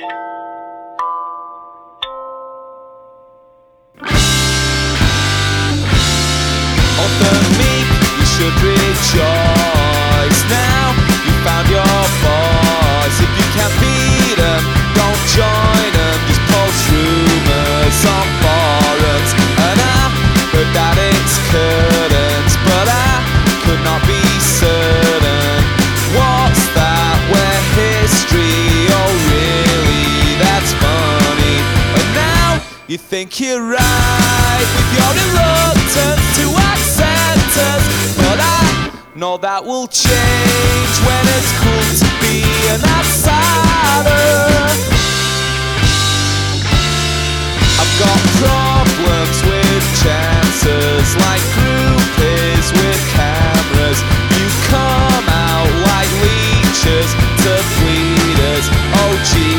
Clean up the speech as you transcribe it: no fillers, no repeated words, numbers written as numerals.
Of the meek, you should rejoice. Now you found your voice. If you can't beat them, don't join them. Just post rumors on forums. And I heard that it's curtains, but I could not be certain. What's that? We're history. Oh really? That's funny. And now you think you're right with your reluctance to accept us, but I know that will change when it's cool to be an outsider. I've got problems with chances like